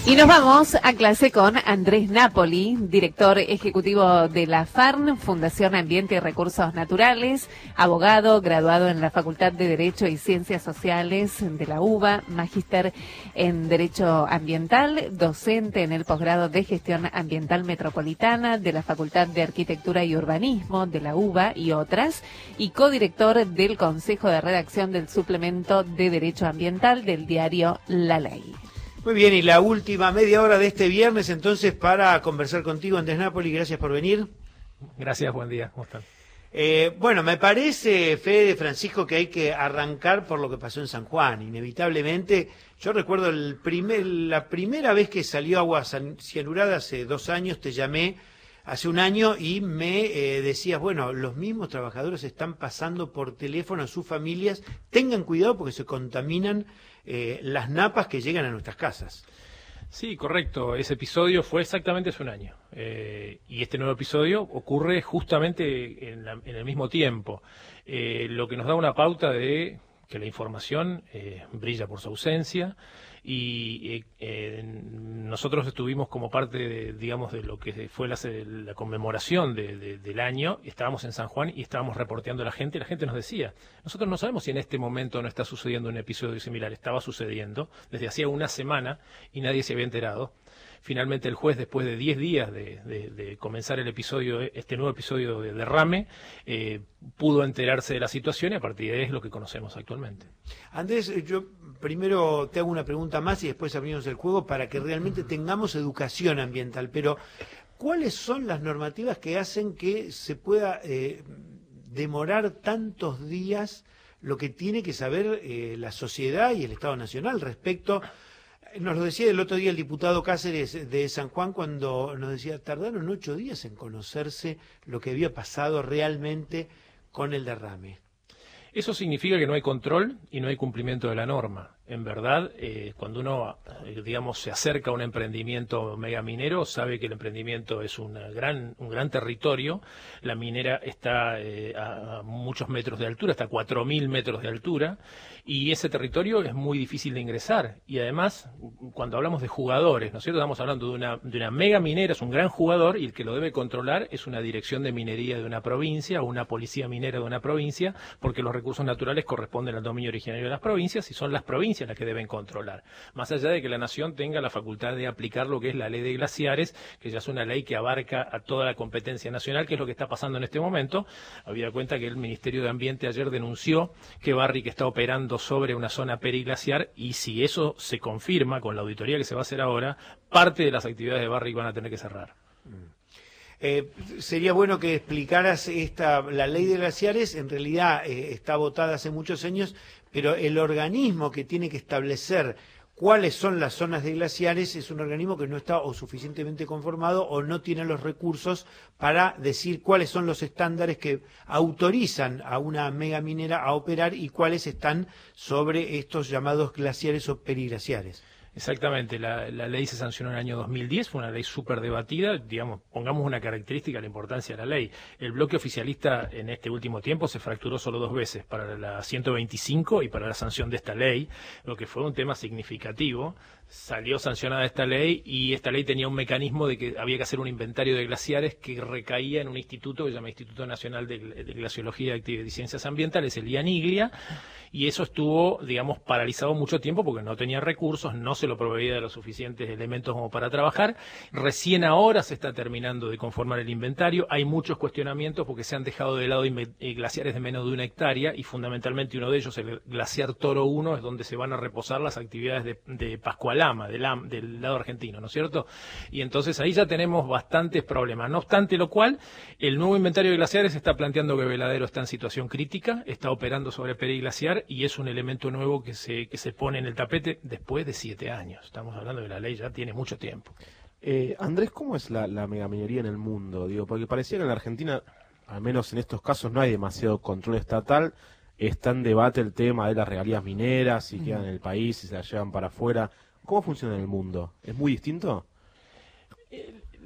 Y nos vamos a clase con Andrés Napoli, director ejecutivo de la FARN, Fundación Ambiente y Recursos Naturales, abogado, graduado en la Facultad de Derecho y Ciencias Sociales de la UBA, magíster en Derecho Ambiental, docente en el posgrado de Gestión Ambiental Metropolitana de la Facultad de Arquitectura y Urbanismo de la UBA y otras, y codirector del Consejo de Redacción del Suplemento de Derecho Ambiental del diario La Ley. Muy bien, y la última media hora de este viernes, entonces, para conversar contigo, Andrés Napoli, gracias por venir. Gracias, buen día, ¿cómo están? Bueno, me parece, Fede, Francisco, que hay que arrancar por lo que pasó en San Juan, inevitablemente. Yo recuerdo la primera vez que salió agua cianurada hace 2 años, te llamé hace 1 año y me decías, bueno, los mismos trabajadores están pasando por teléfono a sus familias, tengan cuidado porque se contaminan las napas que llegan a nuestras casas. Sí, correcto. Ese episodio fue exactamente hace 1 año. Y este nuevo episodio ocurre justamente en el mismo tiempo. Lo que nos da una pauta de que la información brilla por su ausencia. Y nosotros estuvimos como parte de, digamos, de lo que fue la conmemoración del año. Estábamos en San Juan y estábamos reporteando a la gente nos decía, nosotros no sabemos si en este momento no está sucediendo un episodio similar. Estaba sucediendo desde hacía 1 semana y nadie se había enterado. Finalmente el juez, después de 10 días de comenzar el episodio, este nuevo episodio de derrame, pudo enterarse de la situación y a partir de ahí es lo que conocemos actualmente. Andrés, yo primero te hago una pregunta más y después abrimos el juego para que realmente tengamos educación ambiental, pero ¿cuáles son las normativas que hacen que se pueda demorar tantos días lo que tiene que saber la sociedad y el Estado Nacional respecto? Nos lo decía el otro día el diputado Cáceres de San Juan cuando nos decía, tardaron 8 días en conocerse lo que había pasado realmente con el derrame. Eso significa que no hay control y no hay cumplimiento de la norma. En verdad, cuando uno, digamos, se acerca a un emprendimiento megaminero, sabe que el emprendimiento es un gran territorio. La minera está a muchos metros de altura, hasta 4.000 metros de altura, y ese territorio es muy difícil de ingresar. Y además, cuando hablamos de jugadores, ¿no es cierto? Estamos hablando de una megaminera, es un gran jugador, y el que lo debe controlar es una dirección de minería de una provincia o una policía minera de una provincia, porque los recursos naturales corresponden al dominio originario de las provincias y son las provincias las que deben controlar. Más allá de que la nación tenga la facultad de aplicar lo que es la ley de glaciares, que ya es una ley que abarca a toda la competencia nacional, que es lo que está pasando en este momento. Habida cuenta que el Ministerio de Ambiente ayer denunció que Barrick está operando sobre una zona periglaciar y si eso se confirma con la auditoría que se va a hacer ahora, parte de las actividades de Barrick van a tener que cerrar. Sería bueno que explicaras la ley de glaciares. En realidad está votada hace muchos años, pero el organismo que tiene que establecer cuáles son las zonas de glaciares es un organismo que no está o suficientemente conformado o no tiene los recursos para decir cuáles son los estándares que autorizan a una megaminera a operar y cuáles están sobre estos llamados glaciares o periglaciares. Exactamente, la ley se sancionó en el año 2010, fue una ley súper debatida, digamos, pongamos una característica de la importancia de la ley. El bloque oficialista en este último tiempo se fracturó solo 2 veces, para la 125 y para la sanción de esta ley, lo que fue un tema significativo. Salió sancionada esta ley y esta ley tenía un mecanismo de que había que hacer un inventario de glaciares que recaía en un instituto que se llama Instituto Nacional de Glaciología y Ciencias Ambientales, el IANIGLIA, y eso estuvo, digamos, paralizado mucho tiempo porque no tenía recursos, no se lo proveía de los suficientes elementos como para trabajar. Recién ahora se está terminando de conformar el inventario. Hay muchos cuestionamientos porque se han dejado de lado glaciares de menos de 1 hectárea y fundamentalmente uno de ellos, el glaciar Toro 1, es donde se van a reposar las actividades de Pascualama, del lado argentino, ¿no es cierto? Y entonces ahí ya tenemos bastantes problemas. No obstante lo cual, el nuevo inventario de glaciares está planteando que Veladero está en situación crítica, está operando sobre periglaciar y es un elemento nuevo que se pone en el tapete después de 7 años. Estamos hablando de la ley ya tiene mucho tiempo. Andrés, ¿cómo es la megaminería en el mundo? Digo, porque parecía que en la Argentina, al menos en estos casos, no hay demasiado control estatal. Está en debate el tema de las regalías mineras, si quedan en el país, si se las llevan para afuera. ¿Cómo funciona en el mundo? ¿Es muy distinto?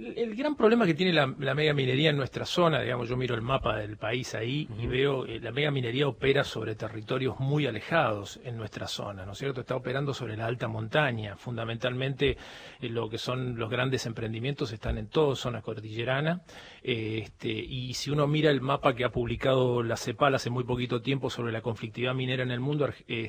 El gran problema que tiene la megaminería en nuestra zona, digamos, yo miro el mapa del país ahí y veo la megaminería opera sobre territorios muy alejados en nuestra zona, ¿no es cierto? Está operando sobre la alta montaña, fundamentalmente lo que son los grandes emprendimientos están en toda zona cordillerana, y si uno mira el mapa que ha publicado la CEPAL hace muy poquito tiempo sobre la conflictividad minera en el mundo,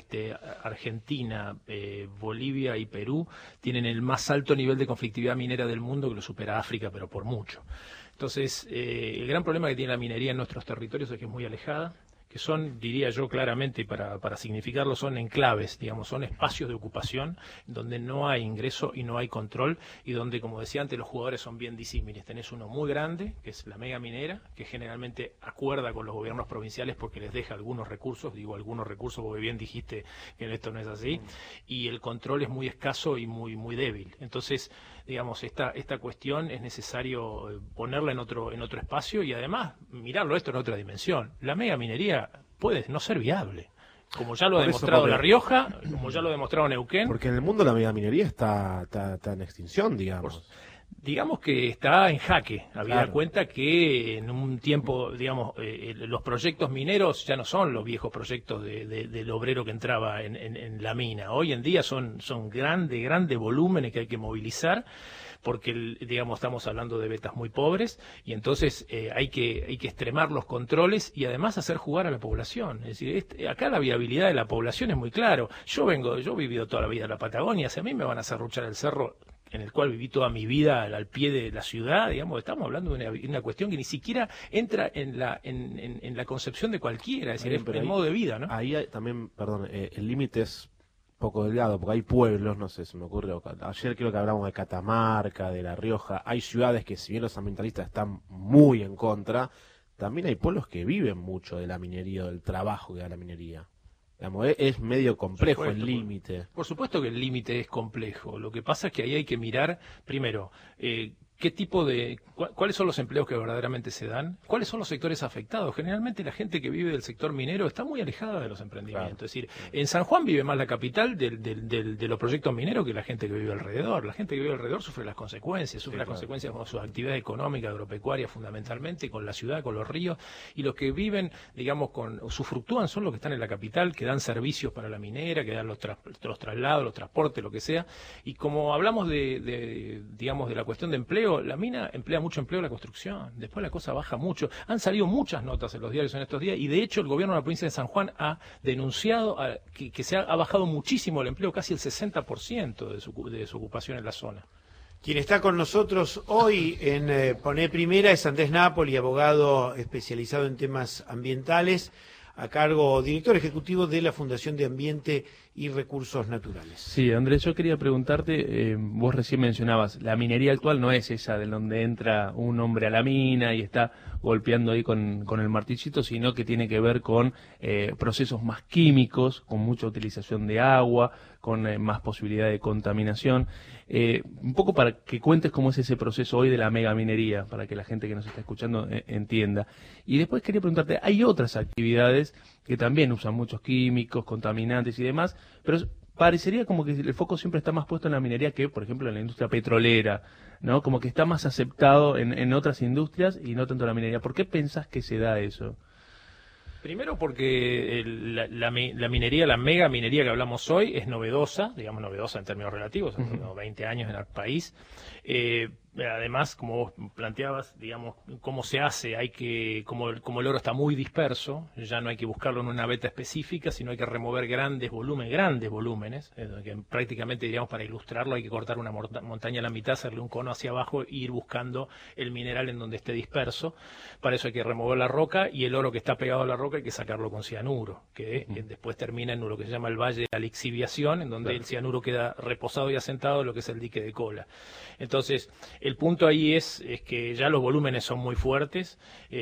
Argentina, Bolivia y Perú tienen el más alto nivel de conflictividad minera del mundo, que lo supera África, pero por mucho. Entonces, el gran problema que tiene la minería en nuestros territorios es que es muy alejada, que son, diría yo claramente, para significarlo, son enclaves, digamos, son espacios de ocupación donde no hay ingreso y no hay control, y donde, como decía antes, los jugadores son bien disímiles. Tenés uno muy grande, que es la mega minera, que generalmente acuerda con los gobiernos provinciales porque les deja algunos recursos, digo algunos recursos porque bien dijiste que esto no es así, y el control es muy escaso y muy débil. Entonces, digamos, esta cuestión es necesario ponerla en otro espacio y además mirarlo esto en otra dimensión. La mega minería puede no ser viable, como ya lo ha demostrado La Rioja, como ya lo ha demostrado Neuquén. Porque en el mundo la megaminería está en extinción, digamos. Digamos que está en jaque, habida Claro. cuenta que en un tiempo, digamos, los proyectos mineros ya no son los viejos proyectos del obrero que entraba en la mina. Hoy en día son grandes volúmenes que hay que movilizar, porque, digamos, estamos hablando de vetas muy pobres, y entonces hay que extremar los controles y además hacer jugar a la población. Es decir, acá la viabilidad de la población es muy claro. Yo he vivido toda la vida en la Patagonia, si a mí me van a serruchar el cerro en el cual viví toda mi vida al pie de la ciudad, digamos, estamos hablando de una cuestión que ni siquiera entra en la concepción de cualquiera, es decir, es el modo de vida, ¿no? Ahí también, perdón, el límite es poco delgado, porque hay pueblos, no sé, se me ocurre, ayer creo que hablamos de Catamarca, de La Rioja, hay ciudades que si bien los ambientalistas están muy en contra, también hay pueblos que viven mucho de la minería, del trabajo que da la minería. Digamos, es medio complejo el límite. Por supuesto que el límite es complejo. Lo que pasa es que ahí hay que mirar, primero, qué tipo cuáles son los empleos que verdaderamente se dan, cuáles son los sectores afectados. Generalmente la gente que vive del sector minero está muy alejada de los emprendimientos. Claro. Es decir, en San Juan vive más la capital de los proyectos mineros que la gente que vive alrededor. La gente que vive alrededor sufre las consecuencias, consecuencias con su actividad económica, agropecuaria fundamentalmente, con la ciudad, con los ríos, y los que viven, digamos, usufructúan son los que están en la capital, que dan servicios para la minera, que dan los traslados, los transportes, lo que sea. Y como hablamos digamos, de la cuestión de empleo, la mina emplea mucho empleo en la construcción, después la cosa baja mucho. Han salido muchas notas en los diarios en estos días y de hecho el gobierno de la provincia de San Juan ha denunciado que ha bajado muchísimo el empleo, casi el 60% de su ocupación en la zona. Quien está con nosotros hoy en Poné Primera es Andrés Napoli, abogado especializado en temas ambientales, a cargo, director ejecutivo de la Fundación de Ambiente y Recursos Naturales. Sí, Andrés, yo quería preguntarte, vos recién mencionabas, la minería actual no es esa de donde entra un hombre a la mina y está golpeando ahí con el martillito, sino que tiene que ver con procesos más químicos, con mucha utilización de agua, con más posibilidad de contaminación. Un poco para que cuentes cómo es ese proceso hoy de la megaminería, para que la gente que nos está escuchando entienda. Y después quería preguntarte, hay otras actividades que también usan muchos químicos, contaminantes y demás, pero parecería como que el foco siempre está más puesto en la minería que, por ejemplo, en la industria petrolera, ¿no? Como que está más aceptado en otras industrias y no tanto en la minería. ¿Por qué pensás que se da eso? Primero porque la minería, la mega minería que hablamos hoy es novedosa, digamos novedosa en términos relativos, hace unos 20 años en el país. Además, como vos planteabas, digamos, cómo se hace, como el oro está muy disperso, ya no hay que buscarlo en una veta específica, sino hay que remover grandes volúmenes, que prácticamente, digamos, para ilustrarlo hay que cortar una montaña a la mitad, hacerle un cono hacia abajo e ir buscando el mineral en donde esté disperso. Para eso hay que remover la roca y el oro que está pegado a la roca hay que sacarlo con cianuro, que después termina en lo que se llama el valle de la lixiviación, en donde el cianuro queda reposado y asentado en lo que es el dique de cola. Entonces, el punto ahí es que ya los volúmenes son muy fuertes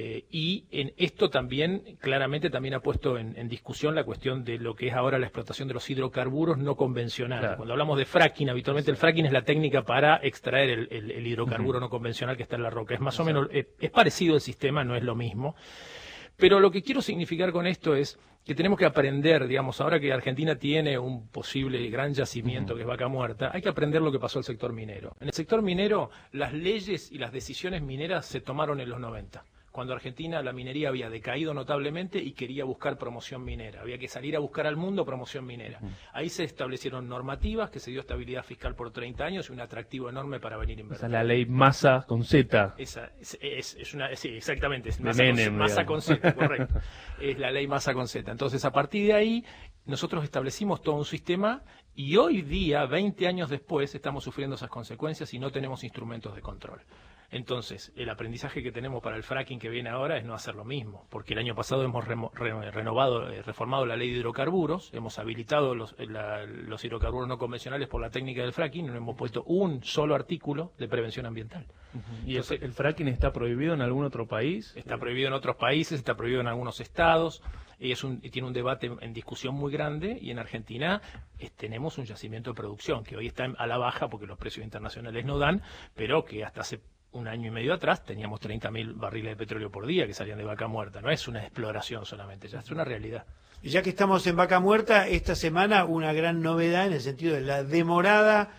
y en esto también, claramente también ha puesto en discusión la cuestión de lo que es ahora la explotación de los hidrocarburos no convencionales. Claro. Cuando hablamos de fracking, habitualmente el fracking es la técnica para extraer el hidrocarburo no convencional que está en la roca. Es más o menos, es parecido el sistema, no es lo mismo. Pero lo que quiero significar con esto es que tenemos que aprender, digamos, ahora que Argentina tiene un posible gran yacimiento que es Vaca Muerta, hay que aprender lo que pasó al sector minero. En el sector minero, las leyes y las decisiones mineras se tomaron en los 90. Cuando Argentina, la minería había decaído notablemente y quería buscar promoción minera. Había que salir a buscar al mundo promoción minera. Ahí se establecieron normativas, que se dio estabilidad fiscal por 30 años y un atractivo enorme para venir a invertir. Esa es la ley Massa con Z. Esa es una, sí, exactamente, es Menem, Massa con Z, correcto. Es la ley Massa con Z. Entonces, a partir de ahí, nosotros establecimos todo un sistema y hoy día, 20 años después, estamos sufriendo esas consecuencias y no tenemos instrumentos de control. Entonces, el aprendizaje que tenemos para el fracking que viene ahora es no hacer lo mismo, porque el año pasado hemos reformado la ley de hidrocarburos, hemos habilitado los hidrocarburos no convencionales por la técnica del fracking, no hemos puesto un solo artículo de prevención ambiental. ¿Y el fracking está prohibido en algún otro país? Está prohibido en otros países, está prohibido en algunos estados, y tiene un debate en discusión muy grande, y en Argentina tenemos un yacimiento de producción que hoy está a la baja porque los precios internacionales no dan, pero que hasta hace un año y medio atrás teníamos 30.000 barriles de petróleo por día que salían de Vaca Muerta. No es una exploración solamente, ya es una realidad. Ya que estamos en Vaca Muerta, esta semana una gran novedad en el sentido de la demorada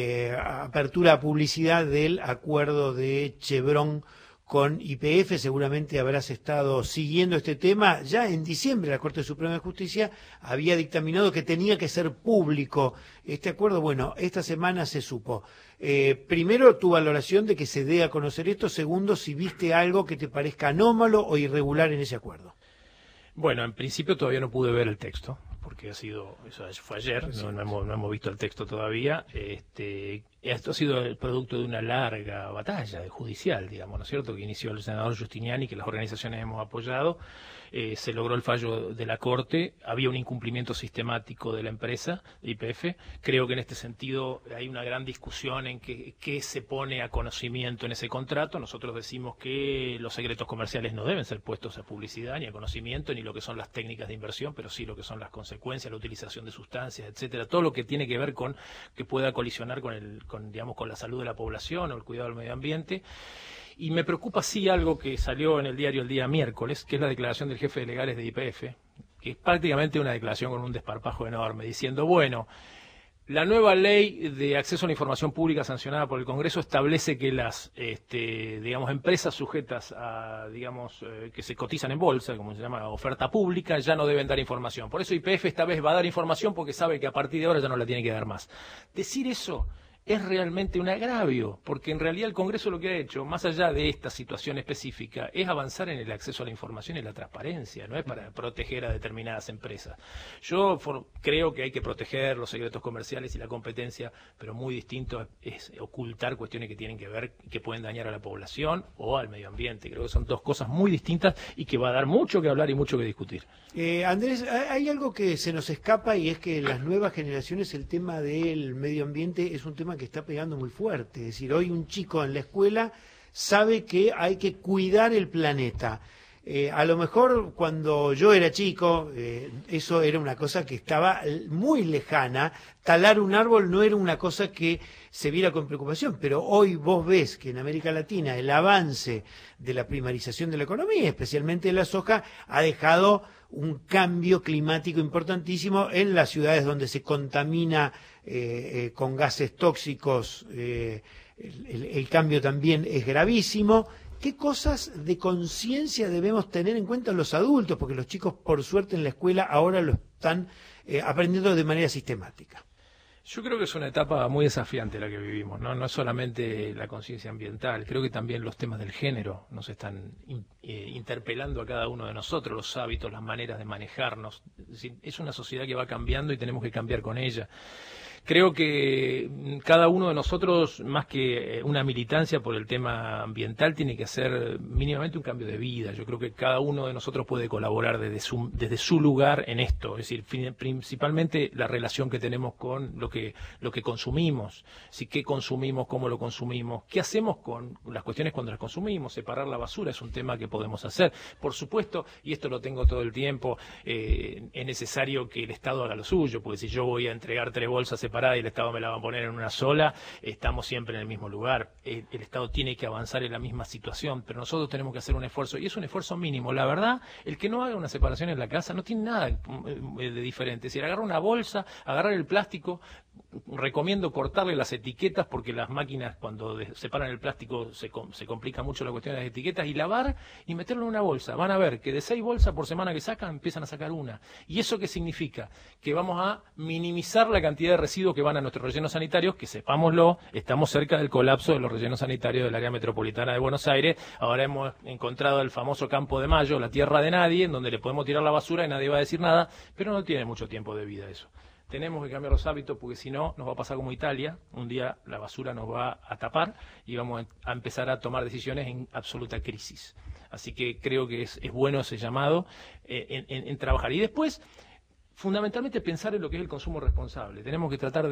apertura a publicidad del acuerdo de Chevron con YPF. Seguramente habrás estado siguiendo este tema. Ya en diciembre la Corte Suprema de Justicia había dictaminado que tenía que ser público este acuerdo. Bueno, esta semana se supo. Primero, tu valoración de que se dé a conocer esto. Segundo, si viste algo que te parezca anómalo o irregular en ese acuerdo. Bueno, en principio todavía no pude ver el texto, porque eso fue ayer, Sí. no hemos visto el texto todavía. Esto ha sido el producto de una larga batalla judicial, digamos, ¿no es cierto?, que inició el senador Giustiniani, que las organizaciones hemos apoyado. Se logró el fallo de la Corte, había un incumplimiento sistemático de la empresa, de YPF. Creo que en este sentido hay una gran discusión en qué se pone a conocimiento en ese contrato. Nosotros decimos que los secretos comerciales no deben ser puestos a publicidad, ni a conocimiento, ni lo que son las técnicas de inversión, pero sí lo que son las consecuencias, la utilización de sustancias, etcétera, todo lo que tiene que ver con que pueda colisionar con la salud de la población o el cuidado del medio ambiente. Y me preocupa sí algo que salió en el diario el día miércoles, que es la declaración del jefe de legales de YPF, que es prácticamente una declaración con un desparpajo enorme, diciendo, bueno, la nueva ley de acceso a la información pública sancionada por el Congreso establece que las empresas sujetas a, que se cotizan en bolsa, como se llama oferta pública, ya no deben dar información. Por eso YPF esta vez va a dar información porque sabe que a partir de ahora ya no la tiene que dar más. Decir eso es realmente un agravio, porque en realidad el Congreso lo que ha hecho, más allá de esta situación específica, es avanzar en el acceso a la información y la transparencia, no es para proteger a determinadas empresas. Yo creo que hay que proteger los secretos comerciales y la competencia, pero muy distinto es ocultar cuestiones que tienen que ver, que pueden dañar a la población o al medio ambiente. Creo que son dos cosas muy distintas y que va a dar mucho que hablar y mucho que discutir. Andrés, hay algo que se nos escapa y es que las nuevas generaciones el tema del medio ambiente es un tema que está pegando muy fuerte. Es decir, hoy un chico en la escuela sabe que hay que cuidar el planeta. A lo mejor cuando yo era chico, eso era una cosa que estaba muy lejana. Talar un árbol no era una cosa que se viera con preocupación, pero hoy vos ves que en América Latina el avance de la primarización de la economía, especialmente de la soja, ha dejado un cambio climático importantísimo en las ciudades donde se contamina con gases tóxicos. El cambio también es gravísimo. ¿Qué cosas de conciencia debemos tener en cuenta los adultos? Porque los chicos, por suerte, en la escuela ahora lo están aprendiendo de manera sistemática. Yo creo que es una etapa muy desafiante la que vivimos, ¿no? No es solamente la conciencia ambiental, creo que también los temas del género nos están interpelando a cada uno de nosotros, los hábitos, las maneras de manejarnos. Es una sociedad que va cambiando y tenemos que cambiar con ella. Creo que cada uno de nosotros, más que una militancia por el tema ambiental, tiene que hacer mínimamente un cambio de vida. Yo creo que cada uno de nosotros puede colaborar desde su lugar en esto, es decir, principalmente la relación que tenemos con lo que consumimos, qué consumimos, cómo lo consumimos, qué hacemos con las cuestiones cuando las consumimos. Separar la basura es un tema que podemos hacer. Por supuesto, y esto lo tengo todo el tiempo, es necesario que el Estado haga lo suyo, porque si yo voy a entregar 3 bolsas separadas separada y el Estado me la va a poner en una sola, estamos siempre en el mismo lugar. El Estado tiene que avanzar en la misma situación, pero nosotros tenemos que hacer un esfuerzo, y es un esfuerzo mínimo. La verdad, el que no haga una separación en la casa no tiene nada de diferente. Si agarra una bolsa, agarrar el plástico, recomiendo cortarle las etiquetas, porque las máquinas cuando separan el plástico se complica mucho la cuestión de las etiquetas, y lavar y meterlo en una bolsa. Van a ver que de 6 bolsas por semana que sacan, empiezan a sacar una. ¿Y eso qué significa? Que vamos a minimizar la cantidad de residuos que van a nuestros rellenos sanitarios, que sepámoslo, estamos cerca del colapso de los rellenos sanitarios del área metropolitana de Buenos Aires. Ahora hemos encontrado el famoso Campo de Mayo, la tierra de nadie, en donde le podemos tirar la basura y nadie va a decir nada, pero no tiene mucho tiempo de vida eso. Tenemos que cambiar los hábitos, porque si no nos va a pasar como Italia. Un día la basura nos va a tapar y vamos a empezar a tomar decisiones en absoluta crisis. Así que creo que es bueno ese llamado en trabajar. Y después, fundamentalmente, pensar en lo que es el consumo responsable. Tenemos que tratar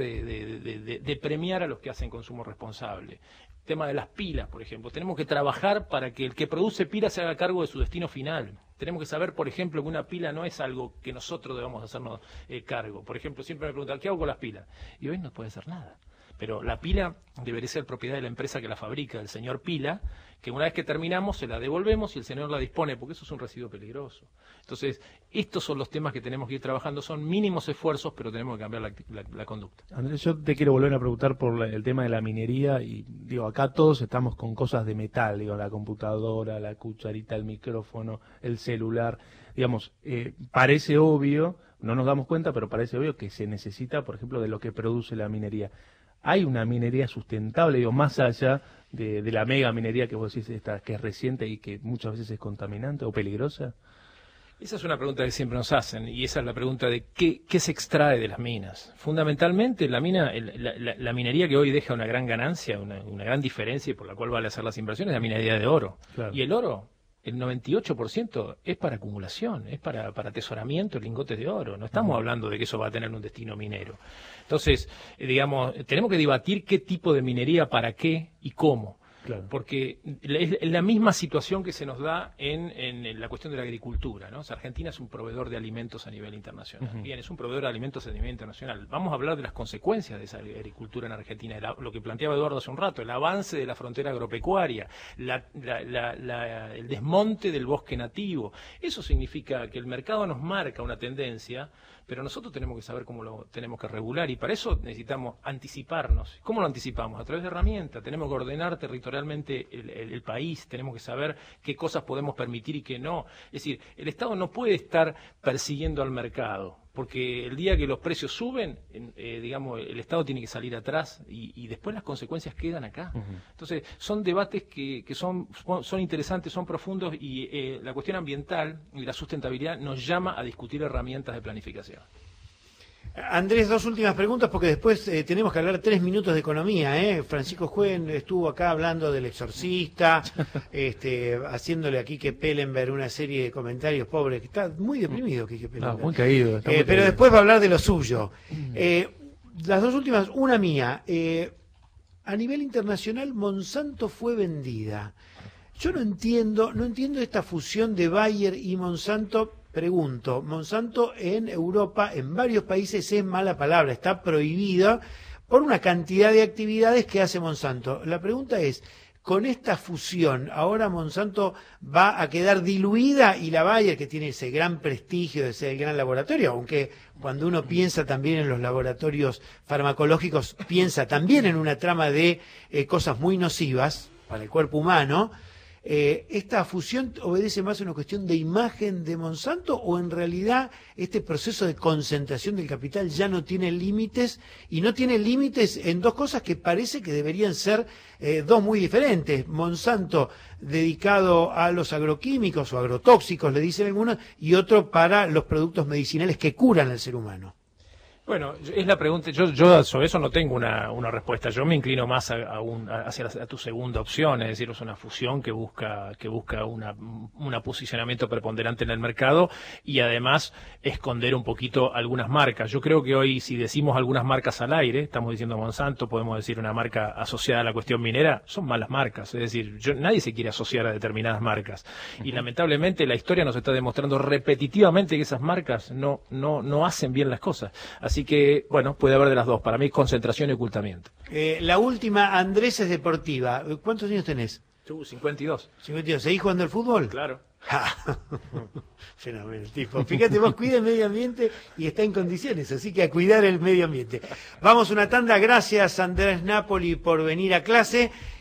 de premiar a los que hacen consumo responsable. El tema de las pilas, por ejemplo. Tenemos que trabajar para que el que produce pilas se haga cargo de su destino final. Tenemos que saber, por ejemplo, que una pila no es algo que nosotros debamos hacernos cargo. Por ejemplo, siempre me preguntan, ¿qué hago con las pilas? Y hoy no puede hacer nada. Pero la pila debería ser propiedad de la empresa que la fabrica, del señor Pila, que una vez que terminamos se la devolvemos y el señor la dispone, porque eso es un residuo peligroso. Entonces, estos son los temas que tenemos que ir trabajando. Son mínimos esfuerzos, pero tenemos que cambiar la conducta. Andrés, yo te quiero volver a preguntar por el tema de la minería, y digo, acá todos estamos con cosas de metal, digo, la computadora, la cucharita, el micrófono, el celular, digamos, parece obvio, no nos damos cuenta, pero parece obvio que se necesita, por ejemplo, de lo que produce la minería. ¿Hay una minería sustentable, digo, más allá de la mega minería que vos decís, que es reciente y que muchas veces es contaminante o peligrosa? Esa es una pregunta que siempre nos hacen, y esa es la pregunta de qué se extrae de las minas. Fundamentalmente, la minería que hoy deja una gran ganancia, una gran diferencia, y por la cual vale hacer las inversiones, es la minería de oro. Claro. Y el oro, el 98% es para acumulación, es para atesoramiento de lingotes de oro. No estamos hablando de que eso va a tener un destino minero. Entonces, digamos, tenemos que debatir qué tipo de minería, para qué y cómo. Claro. Porque es la misma situación que se nos da en la cuestión de la agricultura, ¿no? O sea, Argentina es un proveedor de alimentos a nivel internacional. Bien, es un proveedor de alimentos a nivel internacional. Vamos a hablar de las consecuencias de esa agricultura en Argentina, lo que planteaba Eduardo hace un rato, el avance de la frontera agropecuaria, el desmonte del bosque nativo. Eso significa que el mercado nos marca una tendencia, pero nosotros tenemos que saber cómo lo tenemos que regular, y para eso necesitamos anticiparnos. ¿Cómo lo anticipamos? A través de herramientas. Tenemos que ordenar territorialmente el país, tenemos que saber qué cosas podemos permitir y qué no. Es decir, el Estado no puede estar persiguiendo al mercado, porque el día que los precios suben, digamos, el Estado tiene que salir atrás, y después las consecuencias quedan acá. Entonces, son debates que son interesantes, son profundos, y la cuestión ambiental y la sustentabilidad nos llama a discutir herramientas de planificación. Andrés, dos últimas preguntas, porque después tenemos que hablar 3 minutos de economía. Francisco Juen estuvo acá hablando del Exorcista, haciéndole a Quique Pellenberg una serie de comentarios, pobre, que está muy deprimido Quique Pellenberg. Muy caído. Pero después va a hablar de lo suyo. Las dos últimas, una mía. A nivel internacional, Monsanto fue vendida. Yo no entiendo esta fusión de Bayer y Monsanto. Pregunto, Monsanto en Europa, en varios países, es mala palabra, está prohibida por una cantidad de actividades que hace Monsanto. La pregunta es, con esta fusión, ahora Monsanto va a quedar diluida, y la Bayer, que tiene ese gran prestigio de ser el gran laboratorio, aunque cuando uno piensa también en los laboratorios farmacológicos, piensa también en una trama de cosas muy nocivas para el cuerpo humano. ¿Esta fusión obedece más a una cuestión de imagen de Monsanto, o en realidad este proceso de concentración del capital ya no tiene límites, y no tiene límites en dos cosas que parece que deberían ser dos muy diferentes? Monsanto dedicado a los agroquímicos o agrotóxicos, le dicen algunos, y otro para los productos medicinales que curan al ser humano. Bueno, es la pregunta. Yo sobre eso no tengo una respuesta. Yo me inclino más hacia tu segunda opción, es decir, es una fusión que busca un posicionamiento preponderante en el mercado, y además esconder un poquito algunas marcas. Yo creo que hoy, si decimos algunas marcas al aire, estamos diciendo Monsanto, podemos decir una marca asociada a la cuestión minera, son malas marcas. Es decir, nadie se quiere asociar a determinadas marcas, y lamentablemente la historia nos está demostrando repetitivamente que esas marcas no hacen bien las cosas. Así Así que, bueno, puede haber de las dos. Para mí, concentración y ocultamiento. La última, Andrés, es deportiva. ¿Cuántos años tenés? 52. 52. ¿Seguís jugando al fútbol? Claro. Fenómeno el tipo. Fíjate, vos cuida el medio ambiente y está en condiciones, así que a cuidar el medio ambiente. Vamos una tanda. Gracias, Andrés Napoli, por venir a clase.